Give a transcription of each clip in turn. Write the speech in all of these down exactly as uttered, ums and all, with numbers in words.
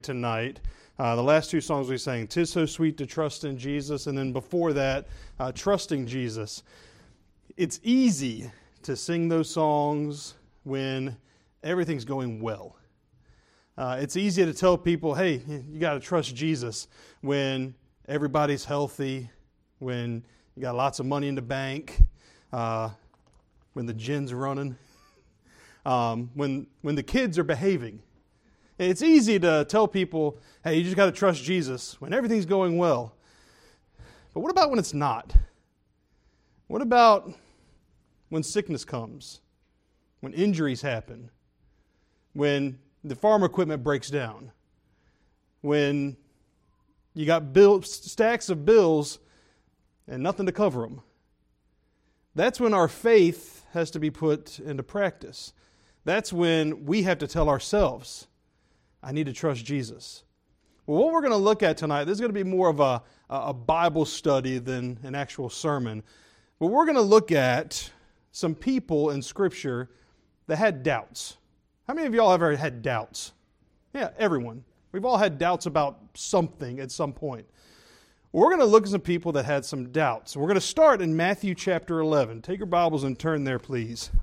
tonight. Uh, the last two songs we sang, "'Tis So Sweet to Trust in Jesus," and then before that, uh, "Trusting Jesus." It's easy to sing those songs when everything's going well. Uh, it's easy to tell people, hey, you got to trust Jesus when everybody's healthy, when you got lots of money in the bank, uh, when the gin's running, um, when when the kids are behaving. It's easy to tell people, hey, you just got to trust Jesus when everything's going well. But what about when it's not? What about when sickness comes? When injuries happen? When the farm equipment breaks down? When you got bill, stacks of bills and nothing to cover them? That's when our faith has to be put into practice. That's when we have to tell ourselves, I need to trust Jesus. Well, what we're going to look at tonight, this is going to be more of a, a Bible study than an actual sermon. But we're going to look at some people in Scripture that had doubts. How many of y'all ever had doubts? Yeah, everyone. We've all had doubts about something at some point. We're going to look at some people that had some doubts. We're going to start in Matthew chapter eleven. Take your Bibles and turn there, please.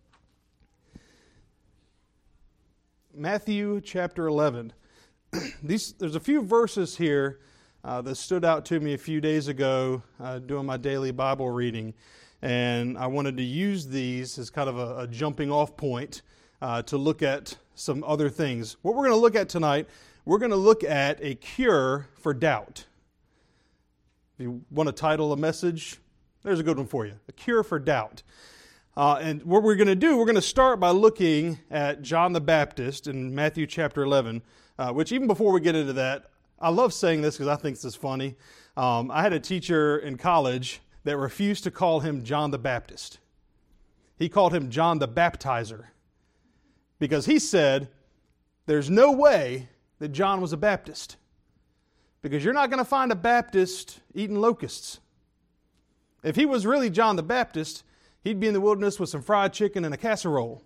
Matthew chapter eleven. These, there's a few verses here uh, that stood out to me a few days ago uh, doing my daily Bible reading, and I wanted to use these as kind of a, a jumping off point uh, to look at some other things. What we're going to look at tonight, we're going to look at a cure for doubt. If you want to title a message, there's a good one for you, a cure for doubt. Uh, and what we're going to do, we're going to start by looking at John the Baptist in Matthew chapter eleven, uh, which even before we get into that, I love saying this because I think this is funny. Um, I had a teacher in college that refused to call him John the Baptist. He called him John the Baptizer because he said there's no way that John was a Baptist because you're not going to find a Baptist eating locusts. If he was really John the Baptist, he'd be in the wilderness with some fried chicken and a casserole.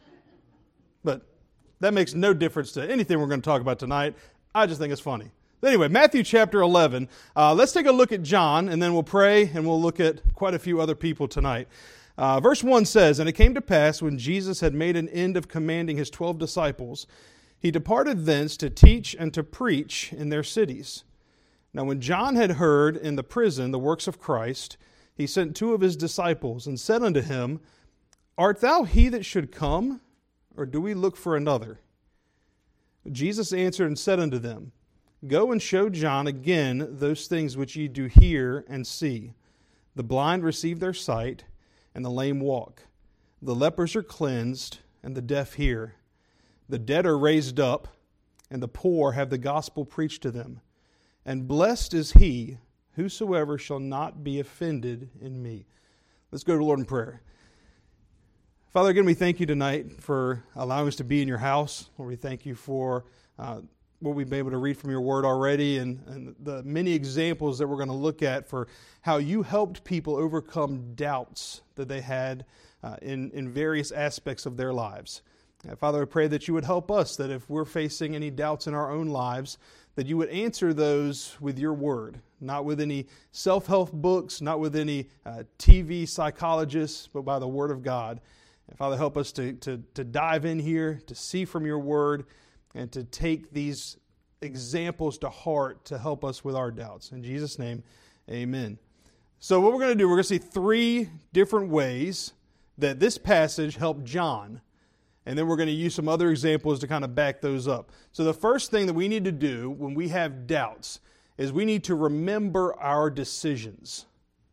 But that makes no difference to anything we're going to talk about tonight. I just think it's funny. Anyway, Matthew chapter eleven. Uh, let's take a look at John, and then we'll pray, and we'll look at quite a few other people tonight. Uh, verse one says, "And it came to pass, when Jesus had made an end of commanding his twelve disciples, he departed thence to teach and to preach in their cities. Now when John had heard in the prison the works of Christ, he sent two of his disciples and said unto him, Art thou he that should come, or do we look for another? Jesus answered and said unto them, Go and show John again those things which ye do hear and see. The blind receive their sight, and the lame walk. The lepers are cleansed, and the deaf hear. The dead are raised up, and the poor have the gospel preached to them. And blessed is he whosoever shall not be offended in me." Let's go to the Lord in prayer. Father, again, we thank you tonight for allowing us to be in your house. Lord, we thank you for uh, what we've been able to read from your word already and, and the many examples that we're going to look at for how you helped people overcome doubts that they had uh, in, in various aspects of their lives. Uh, Father, I pray that you would help us, that if we're facing any doubts in our own lives, that you would answer those with your word, not with any self-help books, not with any uh, T V psychologists, but by the word of God. And Father, help us to, to, to dive in here, to see from your word, and to take these examples to heart to help us with our doubts. In Jesus' name, amen. So what we're going to do, we're going to see three different ways that this passage helped John. And then we're going to use some other examples to kind of back those up. So the first thing that we need to do when we have doubts is we need to remember our decisions.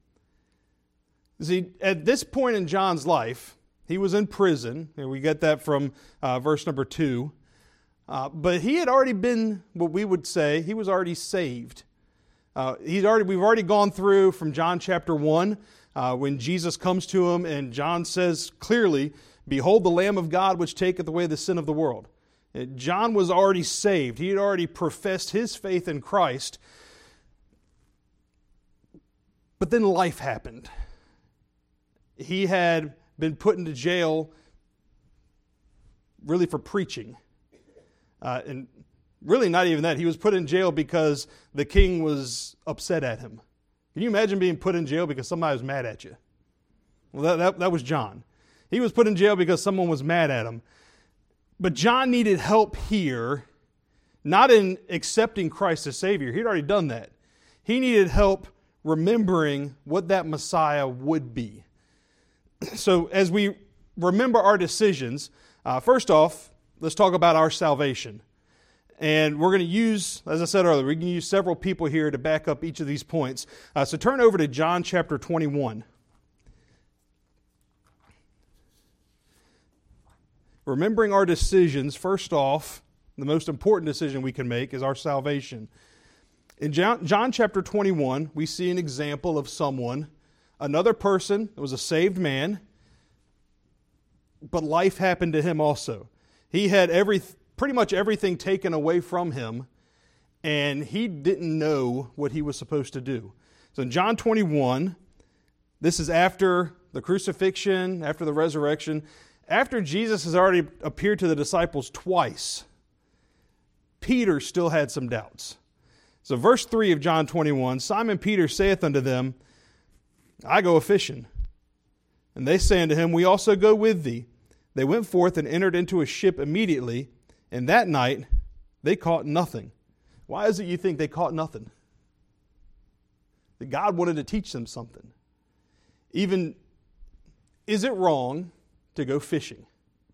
See, at this point in John's life, he was in prison, and we get that from uh, verse number two. Uh, but he had already been, what we would say, he was already saved. Uh, he's already, we've already gone through from John chapter one, uh, when Jesus comes to him, and John says clearly, Behold the Lamb of God which taketh away the sin of the world. John was already saved. He had already professed his faith in Christ. But then life happened. He had been put into jail really for preaching. Uh, and really not even that. He was put in jail because the king was upset at him. Can you imagine being put in jail because somebody was mad at you? Well, that, that, that was John. He was put in jail because someone was mad at him. But John needed help here, not in accepting Christ as Savior. He'd already done that. He needed help remembering what that Messiah would be. So as we remember our decisions, uh, first off, let's talk about our salvation. And we're going to use, as I said earlier, we can use several people here to back up each of these points. Uh, so turn over to John chapter twenty-one. Remembering our decisions, first off, the most important decision we can make is our salvation. In John, John chapter twenty-one, we see an example of someone, another person that was a saved man, but life happened to him also. He had every, pretty much everything taken away from him, and he didn't know what he was supposed to do. So in John twenty-one, this is after the crucifixion, after the resurrection, after Jesus has already appeared to the disciples twice. Peter still had some doubts. So verse three of John twenty-one, Simon Peter saith unto them, I go a-fishing. And they say unto him, we also go with thee. They went forth and entered into a ship immediately, and that night they caught nothing. Why is it you think they caught nothing? That God wanted to teach them something. Even, is it wrong to go fishing?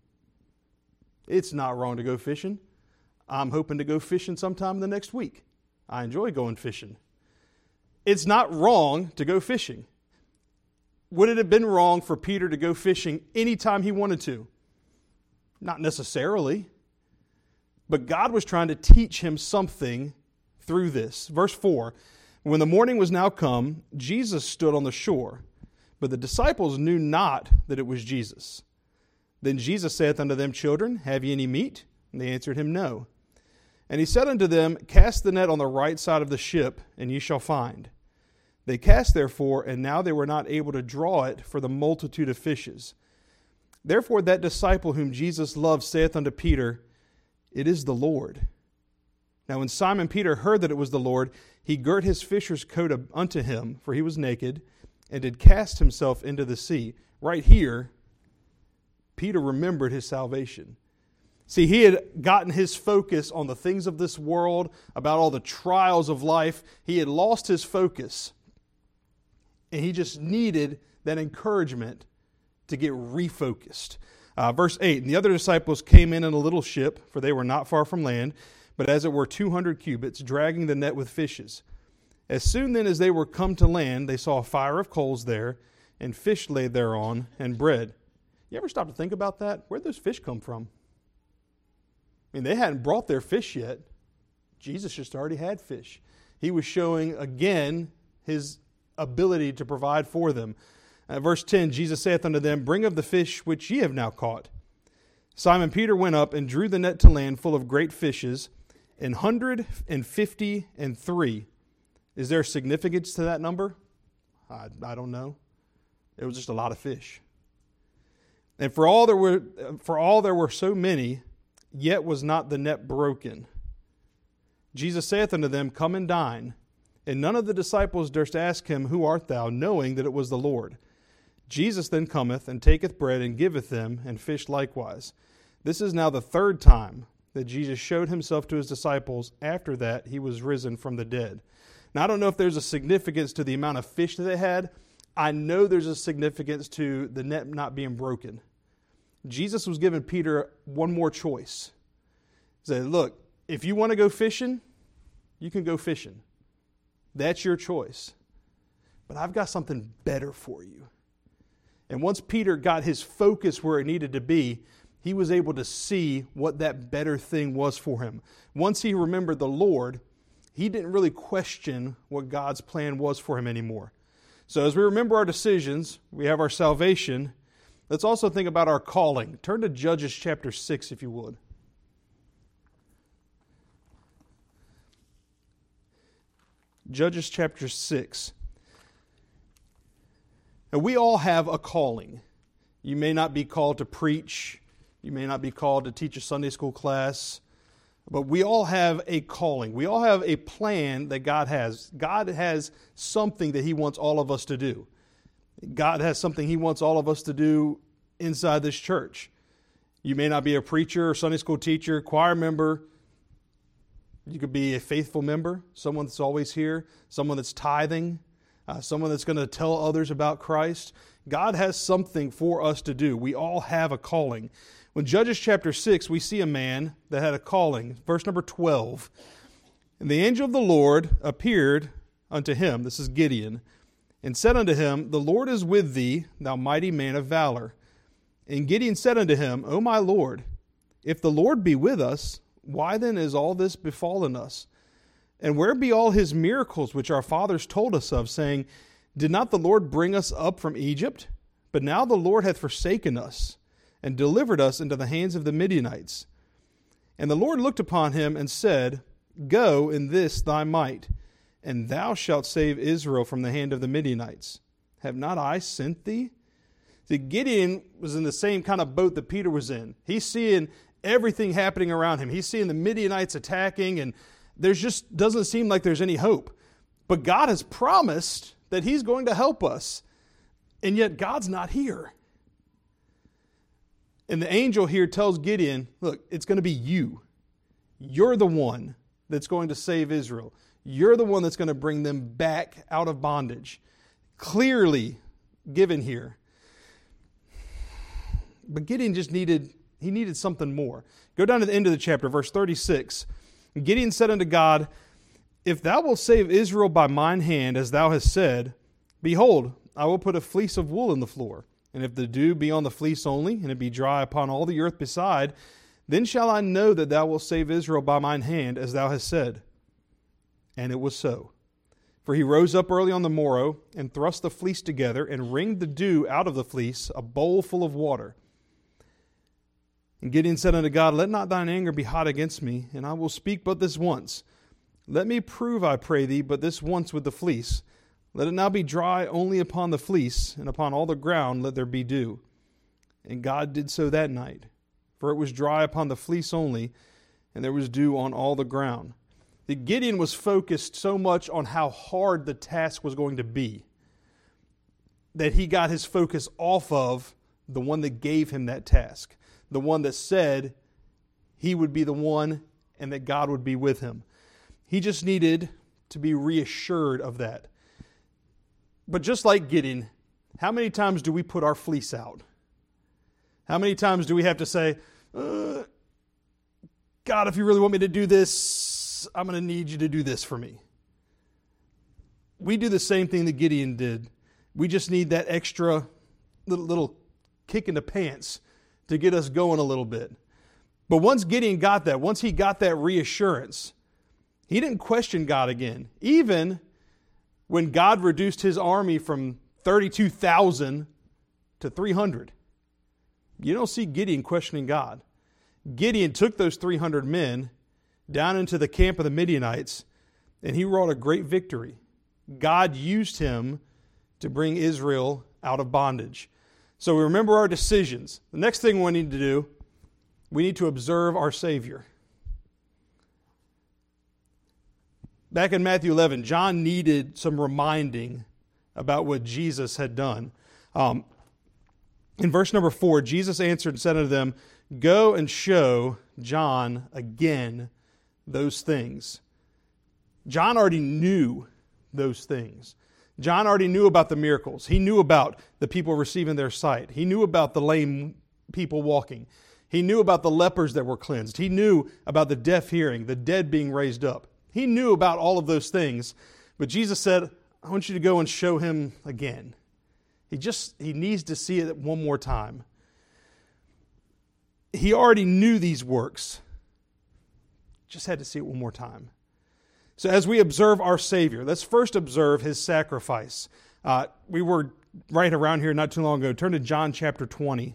It's not wrong to go fishing. I'm hoping to go fishing sometime the next week. I enjoy going fishing. It's not wrong to go fishing. Would it have been wrong for Peter to go fishing anytime he wanted to? Not necessarily. But God was trying to teach him something through this. Verse four, when the morning was now come, Jesus stood on the shore, but the disciples knew not that it was Jesus. Then Jesus saith unto them, Children, have ye any meat? And they answered him, No. And he said unto them, Cast the net on the right side of the ship, and ye shall find. They cast therefore, and now they were not able to draw it for the multitude of fishes. Therefore that disciple whom Jesus loved saith unto Peter, It is the Lord. Now when Simon Peter heard that it was the Lord, he girt his fisher's coat unto him, for he was naked, and did cast himself into the sea. Right here, Peter remembered his salvation. See, he had gotten his focus on the things of this world, about all the trials of life. He had lost his focus. And he just needed that encouragement to get refocused. Uh, verse eight, And the other disciples came in in a little ship, for they were not far from land, but as it were two hundred cubits, dragging the net with fishes. As soon then as they were come to land, they saw a fire of coals there, and fish laid thereon, and bread. You ever stop to think about that? Where'd those fish come from? I mean, they hadn't brought their fish yet. Jesus just already had fish. He was showing again his ability to provide for them. Uh, verse ten, Jesus saith unto them, Bring of the fish which ye have now caught. Simon Peter went up and drew the net to land full of great fishes, an hundred and fifty and three. Is there significance to that number? I, I don't know. It was just a lot of fish. And for all there were, for all there were so many, yet was not the net broken. Jesus saith unto them, Come and dine. And none of the disciples durst ask him, Who art thou? Knowing that it was the Lord. Jesus then cometh, and taketh bread, and giveth them, and fish likewise. This is now the third time that Jesus showed himself to his disciples after that he was risen from the dead. Now, I don't know if there's a significance to the amount of fish that they had. I know there's a significance to the net not being broken. Jesus was giving Peter one more choice. He said, look, if you want to go fishing, you can go fishing. That's your choice. But I've got something better for you. And once Peter got his focus where it needed to be, he was able to see what that better thing was for him. Once he remembered the Lord, he didn't really question what God's plan was for him anymore. So as we remember our decisions, we have our salvation. Let's also think about our calling. Turn to Judges chapter six, if you would. Judges chapter six. Now, we all have a calling. You may not be called to preach. You may not be called to teach a Sunday school class But we all have a calling. We all have a plan that God has. God has something that He wants all of us to do. God has something He wants all of us to do inside this church. You may not be a preacher or Sunday school teacher, choir member. You could be a faithful member, someone that's always here, someone that's tithing, uh, someone that's going to tell others about Christ. God has something for us to do. We all have a calling. When Judges chapter six, we see a man that had a calling. Verse number twelve. And the angel of the Lord appeared unto him, this is Gideon, and said unto him, The Lord is with thee, thou mighty man of valor. And Gideon said unto him, O my Lord, if the Lord be with us, why then is all this befallen us? And where be all his miracles which our fathers told us of, saying, Did not the Lord bring us up from Egypt? But now the Lord hath forsaken us, and delivered us into the hands of the Midianites. And the Lord looked upon him and said, Go in this thy might, and thou shalt save Israel from the hand of the Midianites. Have not I sent thee? See, Gideon was in the same kind of boat that Peter was in. He's seeing everything happening around him. He's seeing the Midianites attacking, and there's just doesn't seem like there's any hope. But God has promised that He's going to help us, and yet God's not here. And the angel here tells Gideon, look, it's going to be you. You're the one that's going to save Israel. You're the one that's going to bring them back out of bondage. Clearly given here. But Gideon just needed, he needed something more. Go down to the end of the chapter, verse thirty-six. Gideon said unto God, If thou wilt save Israel by mine hand, as thou hast said, behold, I will put a fleece of wool in the floor. And if the dew be on the fleece only, and it be dry upon all the earth beside, then shall I know that thou wilt save Israel by mine hand, as thou hast said. And it was so. For he rose up early on the morrow, and thrust the fleece together, and wringed the dew out of the fleece, a bowl full of water. And Gideon said unto God, Let not thine anger be hot against me, and I will speak but this once. Let me prove, I pray thee, but this once with the fleece. Let it now be dry only upon the fleece, and upon all the ground let there be dew. And God did so that night, for it was dry upon the fleece only, and there was dew on all the ground. The Gideon was focused so much on how hard the task was going to be, that he got his focus off of the one that gave him that task, the one that said he would be the one and that God would be with him. He just needed to be reassured of that. But just like Gideon, how many times do we put our fleece out? How many times do we have to say, uh, God, if you really want me to do this, I'm going to need you to do this for me. We do the same thing that Gideon did. We just need that extra little, little kick in the pants to get us going a little bit. But once Gideon got that, once he got that reassurance, he didn't question God again. Even when God reduced his army from thirty-two thousand to three hundred. You don't see Gideon questioning God. Gideon took those three hundred men down into the camp of the Midianites, and he wrought a great victory. God used him to bring Israel out of bondage. So we remember our decisions. The next thing we need to do, we need to observe our Savior. Back in Matthew eleven, John needed some reminding about what Jesus had done. Um, in verse number four, Jesus answered and said unto them, Go and show John again those things. John already knew those things. John already knew about the miracles. He knew about the people receiving their sight. He knew about the lame people walking. He knew about the lepers that were cleansed. He knew about the deaf hearing, the dead being raised up. He knew about all of those things. But Jesus said, I want you to go and show him again. He just, he needs to see it one more time. He already knew these works. Just had to see it one more time. So as we observe our Savior, let's first observe His sacrifice. Uh, we were right around here not too long ago. Turn to John chapter twenty.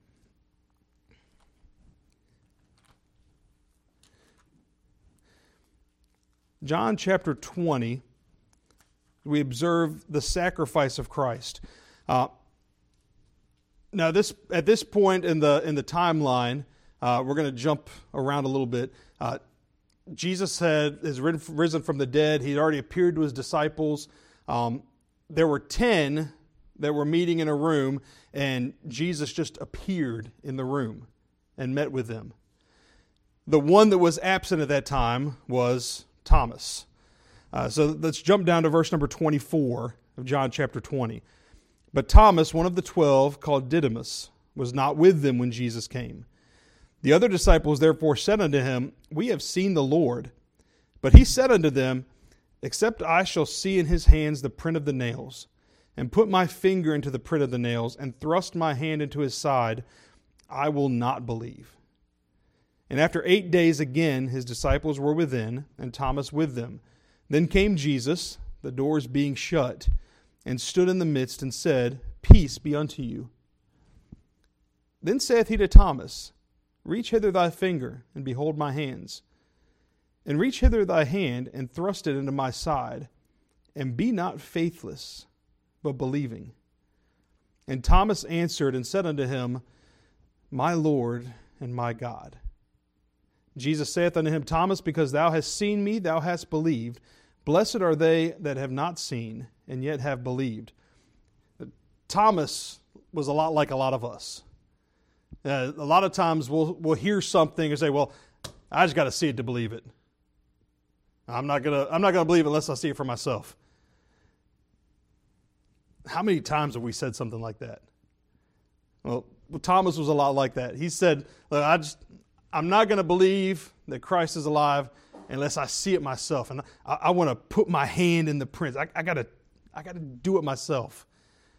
John chapter twenty, we observe the sacrifice of Christ. Uh, now, this at this point in the in the timeline, uh, we're going to jump around a little bit. Uh, Jesus had is risen from the dead. He'd already appeared to his disciples. Um, there were ten that were meeting in a room, and Jesus just appeared in the room and met with them. The one that was absent at that time was Thomas. Uh, so let's jump down to verse number twenty-four of John chapter twenty. But Thomas, one of the twelve, called Didymus, was not with them when Jesus came. The other disciples therefore said unto him, We have seen the Lord. But he said unto them, Except I shall see in his hands the print of the nails, and put my finger into the print of the nails, and thrust my hand into his side, I will not believe. And after eight days again his disciples were within, and Thomas with them. Then came Jesus, the doors being shut, and stood in the midst, and said, Peace be unto you. Then saith he to Thomas, Reach hither thy finger, and behold my hands. And reach hither thy hand, and thrust it into my side, and be not faithless, but believing. And Thomas answered and said unto him, My Lord and my God. Jesus saith unto him, Thomas, because thou hast seen me, thou hast believed. Blessed are they that have not seen, and yet have believed. Thomas was a lot like a lot of us. Uh, a lot of times we'll we'll hear something and say, "Well, I just got to see it to believe it. I'm not gonna I'm not gonna believe it unless I see it for myself." How many times have we said something like that? Well, Thomas was a lot like that. He said, Look, I just I'm not going to believe that Christ is alive unless I see it myself, and I, I want to put my hand in the prints. I, I gotta I gotta do it myself.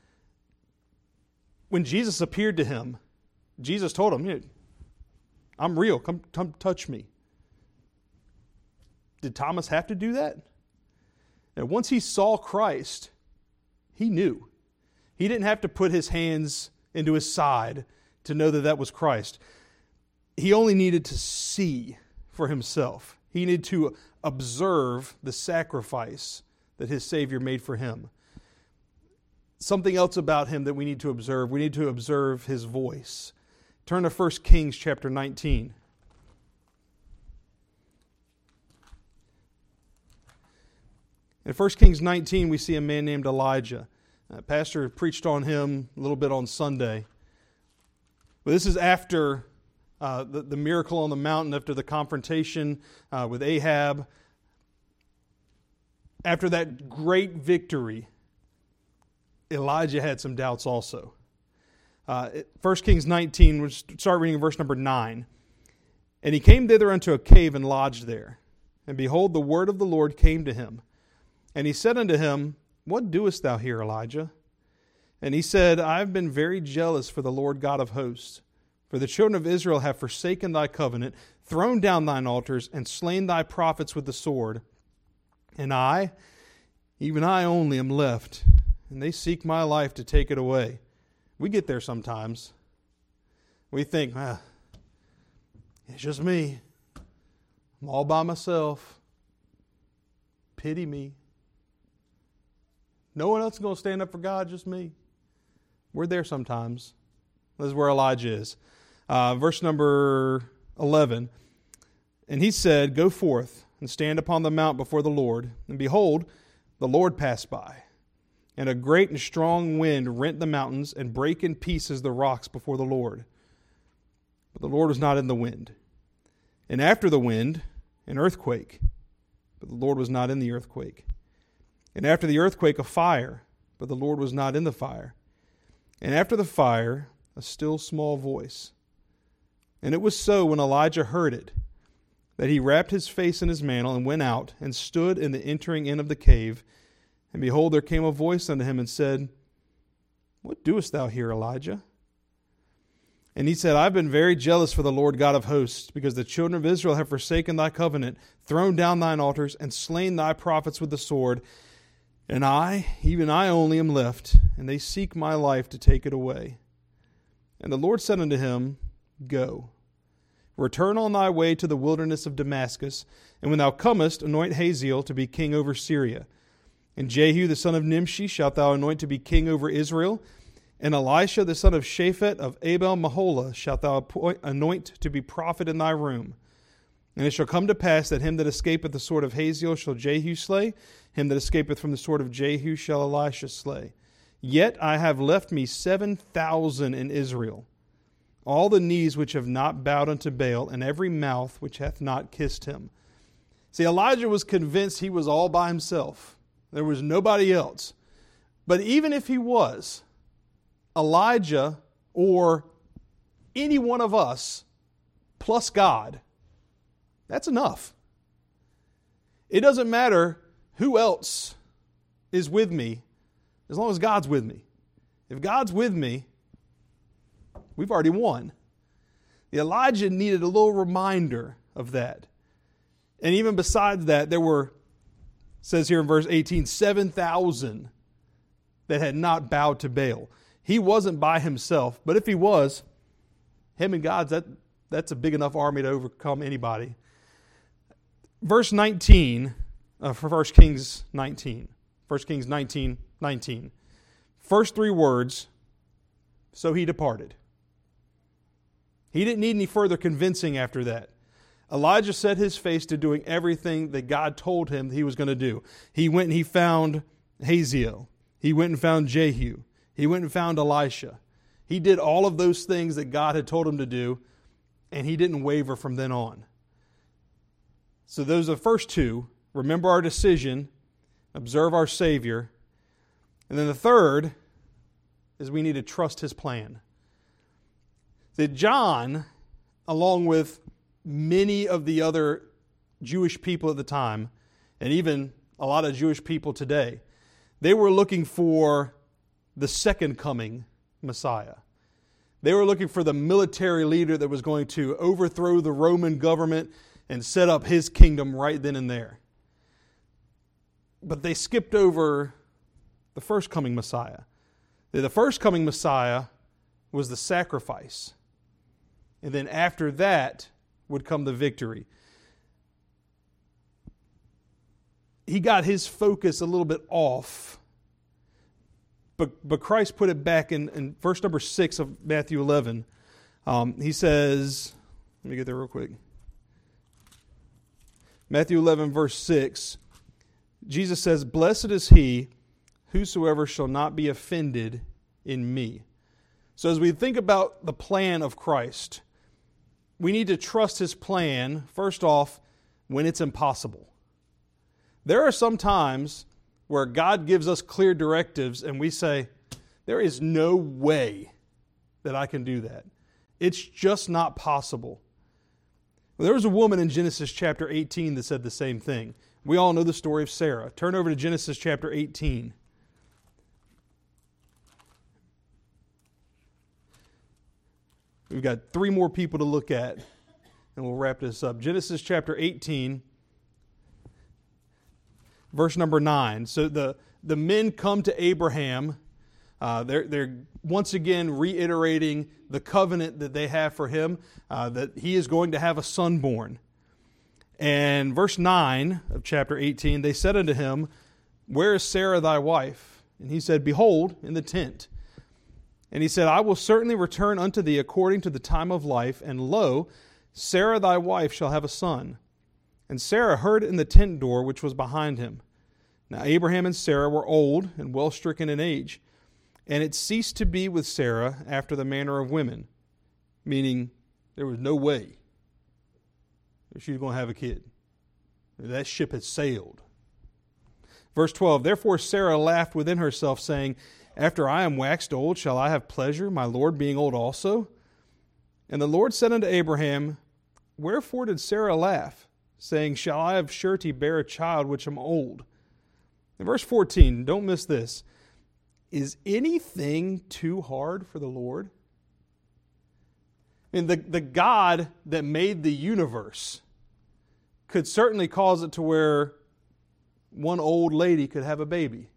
When Jesus appeared to him, Jesus told him, I'm real. Come, come touch me. Did Thomas have to do that? And once he saw Christ, he knew. He didn't have to put his hands into his side to know that that was Christ. He only needed to see for himself. He needed to observe the sacrifice that his Savior made for him. Something else about him that we need to observe. We need to observe his voice. Turn to First Kings chapter nineteen. In First Kings nineteen, we see a man named Elijah. Uh, Pastor preached on him a little bit on Sunday. But this is after uh, the, the miracle on the mountain, after the confrontation uh, with Ahab. After that great victory, Elijah had some doubts also. Uh, First Kings nineteen, we'll start reading verse number nine. And he came thither unto a cave and lodged there. And behold, the word of the Lord came to him. And he said unto him, What doest thou here, Elijah? And he said, I have been very jealous for the Lord God of hosts. For the children of Israel have forsaken thy covenant, thrown down thine altars, and slain thy prophets with the sword. And I, even I only, am left, and they seek my life to take it away. We get there sometimes. We think, ah, it's just me. I'm all by myself. Pity me. No one else is going to stand up for God, just me. We're there sometimes. This is where Elijah is. Uh, verse number eleven. And he said, Go forth and stand upon the mount before the Lord. And behold, the Lord passed by. And a great and strong wind rent the mountains and brake in pieces the rocks before the Lord. But the Lord was not in the wind. And after the wind, an earthquake. But the Lord was not in the earthquake. And after the earthquake, a fire. But the Lord was not in the fire. And after the fire, a still small voice. And it was so when Elijah heard it, that he wrapped his face in his mantle and went out and stood in the entering in of the cave. And behold, there came a voice unto him and said, What doest thou here, Elijah? And he said, I have been very jealous for the Lord God of hosts, because the children of Israel have forsaken thy covenant, thrown down thine altars, and slain thy prophets with the sword. And I, even I only, am left, and they seek my life to take it away. And the Lord said unto him, Go, return on thy way to the wilderness of Damascus, and when thou comest, anoint Hazael to be king over Syria. And Jehu the son of Nimshi shalt thou anoint to be king over Israel. And Elisha the son of Shaphat of Abel-Maholah shalt thou anoint to be prophet in thy room. And it shall come to pass that him that escapeth the sword of Hazael shall Jehu slay, him that escapeth from the sword of Jehu shall Elisha slay. Yet I have left me seven thousand in Israel, all the knees which have not bowed unto Baal, and every mouth which hath not kissed him. See, Elijah was convinced he was all by himself. There was nobody else. But even if he was, Elijah or any one of us plus God, that's enough. It doesn't matter who else is with me as long as God's with me. If God's with me, we've already won. The Elijah needed a little reminder of that. And even besides that, there were, it says here in verse eighteen, seven thousand that had not bowed to Baal. He wasn't by himself, but if he was, him and God's, that, that's a big enough army to overcome anybody. Verse nineteen, uh, for First Kings nineteen. First Kings nineteen, nineteen. First three words, so he departed. He didn't need any further convincing after that. Elijah set his face to doing everything that God told him he was going to do. He went and he found Hazael. He went and found Jehu. He went and found Elisha. He did all of those things that God had told him to do, and he didn't waver from then on. So those are the first two. Remember our decision, observe our Savior. And then the third is we need to trust His plan. That John, along with many of the other Jewish people at the time, and even a lot of Jewish people today, they were looking for the second coming Messiah. They were looking for the military leader that was going to overthrow the Roman government and set up his kingdom right then and there. But they skipped over the first coming Messiah. The first coming Messiah was the sacrifice. And then after that would come the victory. He got his focus a little bit off. But, but Christ put it back in, in verse number six of Matthew eleven. Um, he says, let me get there real quick. Matthew eleven, verse six, Jesus says, "Blessed is he whosoever shall not be offended in me." So as we think about the plan of Christ, we need to trust His plan, first off, when it's impossible. There are some times where God gives us clear directives and we say, there is no way that I can do that. It's just not possible. Well, there was a woman in Genesis chapter eighteen that said the same thing. We all know the story of Sarah. Turn over to Genesis chapter eighteen. We've got three more people to look at, and we'll wrap this up. Genesis chapter eighteen, verse number nine. So the, the men come to Abraham. Uh, they're, they're once again reiterating the covenant that they have for him, uh, that he is going to have a son born. And verse nine of chapter eighteen, they said unto him, "Where is Sarah thy wife?" And he said, "Behold, in the tent." And he said, "I will certainly return unto thee according to the time of life, and lo, Sarah thy wife shall have a son." And Sarah heard in the tent door which was behind him. Now Abraham and Sarah were old and well stricken in age, and it ceased to be with Sarah after the manner of women, meaning there was no way that she was going to have a kid. That ship had sailed. Verse twelve, "Therefore Sarah laughed within herself, saying, After I am waxed old, shall I have pleasure, my Lord being old also? And the Lord said unto Abraham, Wherefore did Sarah laugh, saying, Shall I of surety bear a child which am old? In verse fourteen, don't miss this. Is anything too hard for the Lord? And the, the God that made the universe could certainly cause it to where one old lady could have a baby.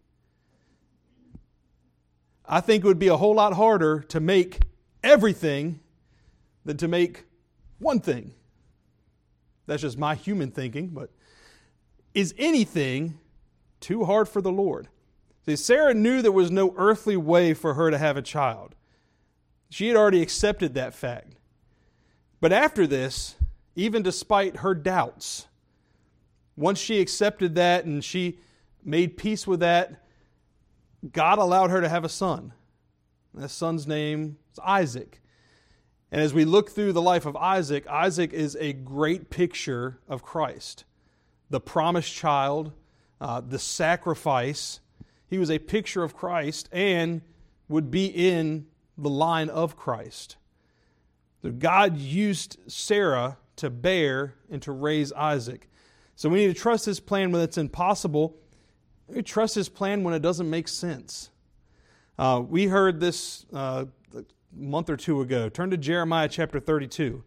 I think it would be a whole lot harder to make everything than to make one thing. That's just my human thinking, but is anything too hard for the Lord? See, Sarah knew there was no earthly way for her to have a child. She had already accepted that fact. But after this, even despite her doubts. Once she accepted that and she made peace with that, God allowed her to have a son. That son's name is Isaac. And as we look through the life of Isaac, Isaac is a great picture of Christ. The promised child, uh, the sacrifice. He was a picture of Christ and would be in the line of Christ. So God used Sarah to bear and to raise Isaac. So we need to trust His plan when it's impossible. We trust His plan when it doesn't make sense. Uh, we heard this uh, a month or two ago. Turn to Jeremiah chapter thirty-two.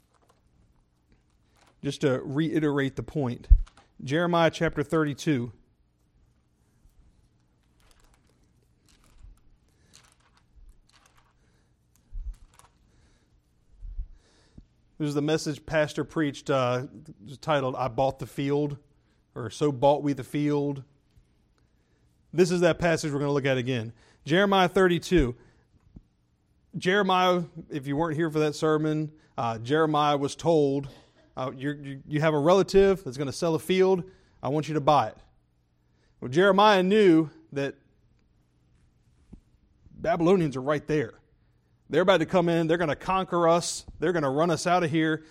Just to reiterate the point. Jeremiah chapter thirty-two. This is the message Pastor preached, uh, titled, I Bought the Field, or So Bought We the Field. This is that passage we're going to look at again. Jeremiah thirty-two. Jeremiah, if you weren't here for that sermon, uh, Jeremiah was told, uh, you're, you you have a relative that's going to sell a field, I want you to buy it. Well, Jeremiah knew that Babylonians are right there. They're about to come in. They're going to conquer us. They're going to run us out of here.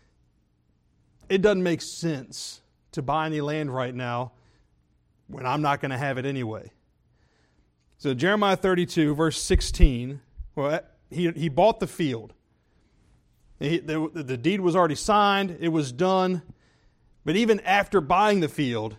It doesn't make sense to buy any land right now when I'm not going to have it anyway. So Jeremiah thirty-two, verse sixteen, well, he, he bought the field. He, the, the deed was already signed. It was done. But even after buying the field,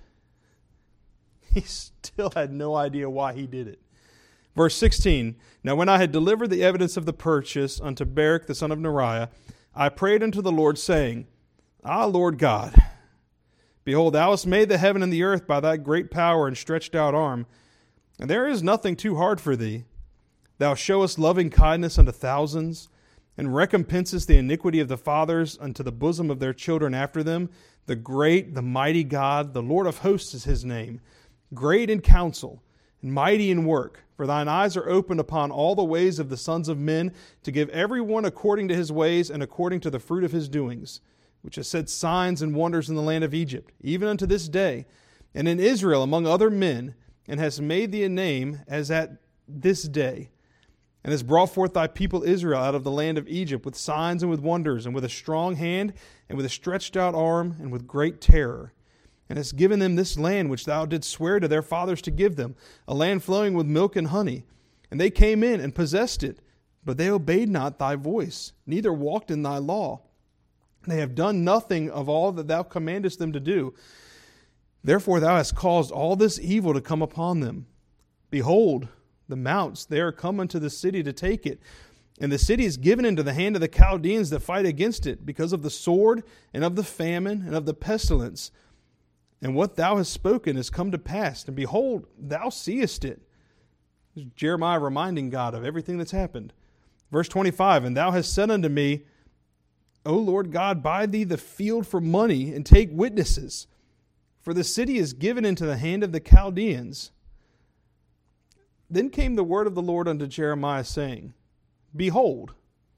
he still had no idea why he did it. Verse sixteen, Now when I had delivered the evidence of the purchase unto Baruch the son of Neriah, I prayed unto the Lord, saying, Ah, Lord God, behold, thou hast made the heaven and the earth by thy great power and stretched out arm, and there is nothing too hard for thee. Thou showest loving kindness unto thousands, and recompensest the iniquity of the fathers unto the bosom of their children after them. The great, the mighty God, the Lord of hosts is his name, great in counsel, and mighty in work. For thine eyes are opened upon all the ways of the sons of men, to give every one according to his ways and according to the fruit of his doings, which has set signs and wonders in the land of Egypt, even unto this day, and in Israel among other men, and has made thee a name as at this day, and has brought forth thy people Israel out of the land of Egypt with signs and with wonders, and with a strong hand, and with a stretched out arm, and with great terror. And hast given them this land which thou didst swear to their fathers to give them, a land flowing with milk and honey. And they came in and possessed it, but they obeyed not thy voice, neither walked in thy law. They have done nothing of all that thou commandest them to do. Therefore thou hast caused all this evil to come upon them. Behold, the mounts, they are come unto the city to take it. And the city is given into the hand of the Chaldeans that fight against it, because of the sword, and of the famine, and of the pestilence. And what thou hast spoken is come to pass. And behold, thou seest it. Jeremiah reminding God of everything that's happened. Verse twenty-five, And thou hast said unto me, O Lord God, buy thee the field for money, and take witnesses. For the city is given into the hand of the Chaldeans. Then came the word of the Lord unto Jeremiah, saying, Behold,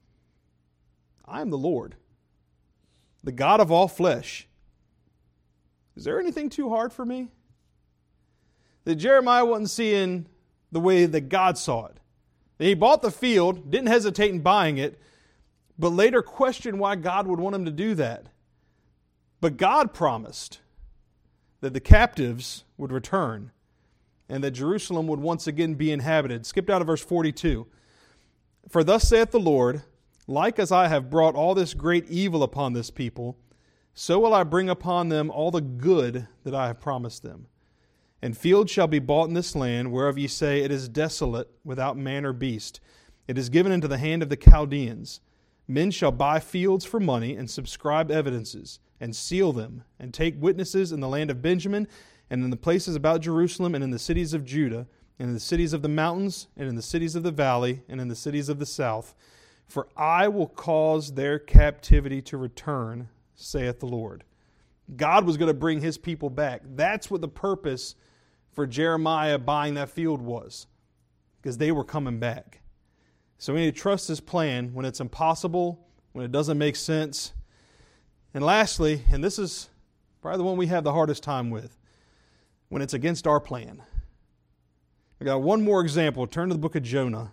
I am the Lord, the God of all flesh. Is there anything too hard for me? That Jeremiah wasn't seeing the way that God saw it. That he bought the field, didn't hesitate in buying it, but later questioned why God would want him to do that. But God promised that the captives would return and that Jerusalem would once again be inhabited. Skip down to verse forty-two. For thus saith the Lord, like as I have brought all this great evil upon this people, so will I bring upon them all the good that I have promised them. And fields shall be bought in this land, whereof ye say, It is desolate, without man or beast. It is given into the hand of the Chaldeans. Men shall buy fields for money, and subscribe evidences, and seal them, and take witnesses in the land of Benjamin, and in the places about Jerusalem, and in the cities of Judah, and in the cities of the mountains, and in the cities of the valley, and in the cities of the south. For I will cause their captivity to return, saith the Lord. God was going to bring his people back. That's what the purpose for Jeremiah buying that field was, because they were coming back. So we need to trust his plan when it's impossible, when it doesn't make sense. And lastly, and this is probably the one we have the hardest time with, when it's against our plan. I got one more example. Turn to the book of Jonah.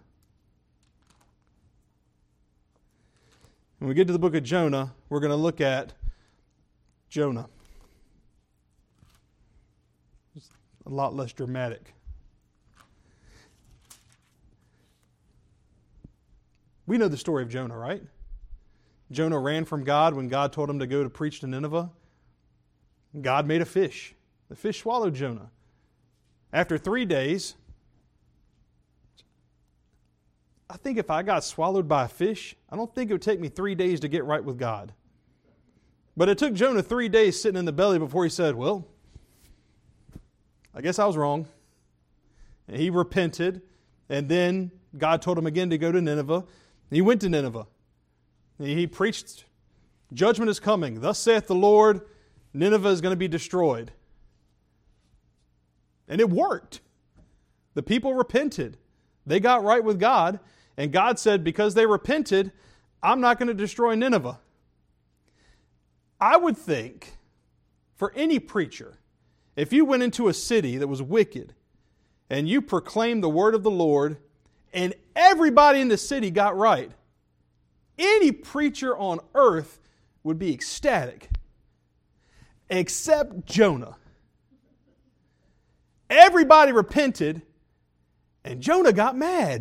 When we get to the book of Jonah, we're going to look at Jonah. It's a lot less dramatic. We know the story of Jonah, right? Jonah ran from God when God told him to go to preach to Nineveh. God made a fish. The fish swallowed Jonah. After three days, I think if I got swallowed by a fish, I don't think it would take me three days to get right with God. But it took Jonah three days sitting in the belly before he said, well, I guess I was wrong. And he repented, and then God told him again to go to Nineveh. He went to Nineveh. He preached, judgment is coming. Thus saith the Lord, Nineveh is going to be destroyed. And it worked. The people repented. They got right with God. And God said, because they repented, I'm not going to destroy Nineveh. I would think, for any preacher, if you went into a city that was wicked and you proclaimed the word of the Lord and everybody in the city got right, any preacher on earth would be ecstatic. Except Jonah. Everybody repented, and Jonah got mad.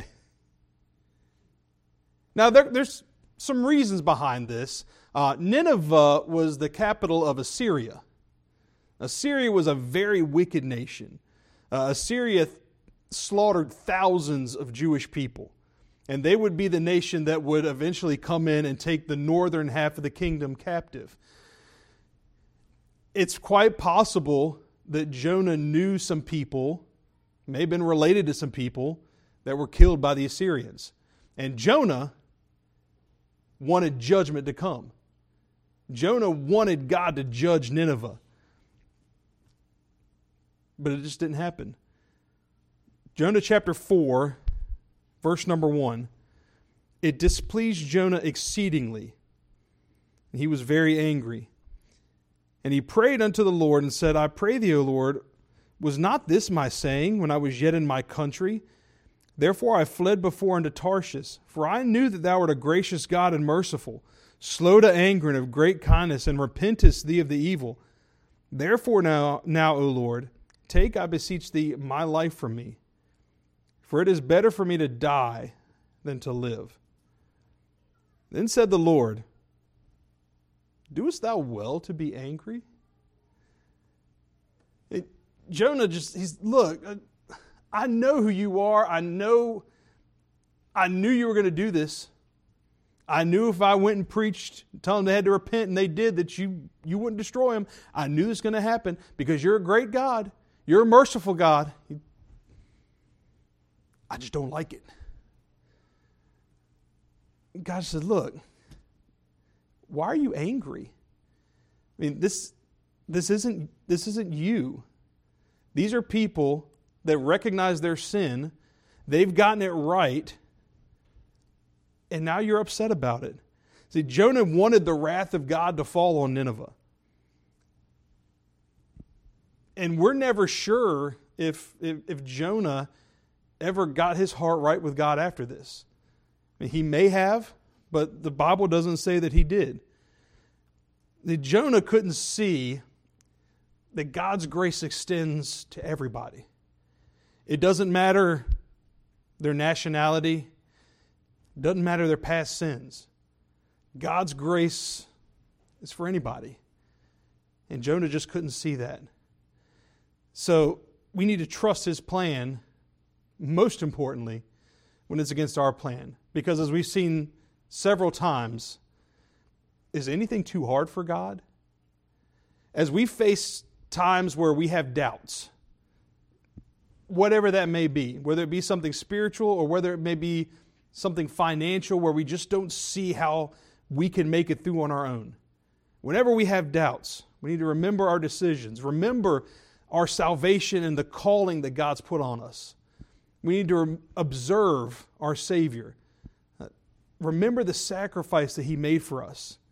Now, there, there's some reasons behind this. Uh, Nineveh was the capital of Assyria. Assyria was a very wicked nation. Uh, Assyria th- slaughtered thousands of Jewish people. And they would be the nation that would eventually come in and take the northern half of the kingdom captive. It's quite possible that Jonah knew some people, may have been related to some people, that were killed by the Assyrians. And Jonah wanted judgment to come. Jonah wanted God to judge Nineveh. But it just didn't happen. Jonah chapter four, verse number one. It displeased Jonah exceedingly, and he was very angry. And he prayed unto the Lord and said, I pray thee, O Lord, was not this my saying when I was yet in my country? Therefore I fled before unto Tarshish, for I knew that thou art a gracious God and merciful, slow to anger and of great kindness, and repentest thee of the evil. Therefore now, now, O Lord, take, I beseech thee, my life from me. For it is better for me to die than to live. Then said the Lord, doest thou well to be angry? It, Jonah just, he's, look, I know who you are. I know, I knew you were going to do this. I knew if I went and preached, tell them they had to repent, and they did, that you, you wouldn't destroy them. I knew this was going to happen because you're a great God. You're a merciful God. I just don't like it. God said, look, why are you angry? I mean, this, this isn't, this isn't you. These are people that recognize their sin. They've gotten it right. And now you're upset about it. See, Jonah wanted the wrath of God to fall on Nineveh. And we're never sure if, if, if Jonah ever got his heart right with God after this. I mean, he may have, but the Bible doesn't say that he did. The Jonah couldn't see that God's grace extends to everybody. It doesn't matter their nationality. It doesn't matter their past sins. God's grace is for anybody. And Jonah just couldn't see that. So we need to trust his plan, most importantly, when it's against our plan. Because as we've seen several times, is anything too hard for God? As we face times where we have doubts, whatever that may be, whether it be something spiritual or whether it may be something financial where we just don't see how we can make it through on our own. Whenever we have doubts, we need to remember our decisions. Remember our salvation and the calling that God's put on us. We need to observe our Savior. Remember the sacrifice that He made for us.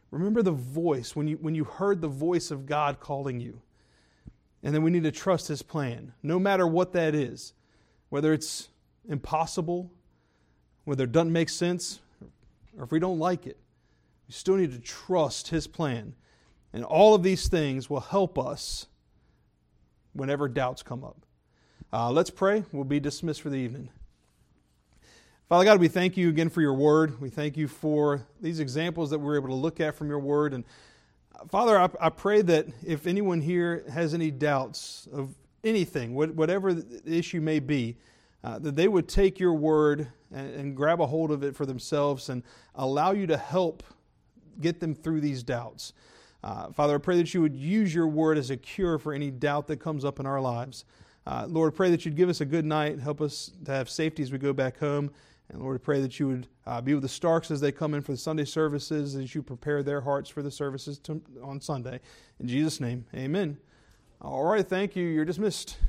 Remember the voice, when you, when you heard the voice of God calling you. And then we need to trust His plan, no matter what that is. Whether it's impossible, whether it doesn't make sense, or if we don't like it. We still need to trust His plan. And all of these things will help us whenever doubts come up. Uh, let's pray. We'll be dismissed for the evening. Father God, we thank you again for your word. We thank you for these examples that we're able to look at from your word. And Father, I, I pray that if anyone here has any doubts of anything, whatever the issue may be, uh, that they would take your word and, and grab a hold of it for themselves and allow you to help get them through these doubts. Uh, Father, I pray that you would use your word as a cure for any doubt that comes up in our lives. Uh, Lord, I pray that you'd give us a good night, help us to have safety as we go back home. And Lord, I pray that you would uh, be with the Starks as they come in for the Sunday services, as you prepare their hearts for the services to, on Sunday. In Jesus' name, amen. All right, thank you. You're dismissed.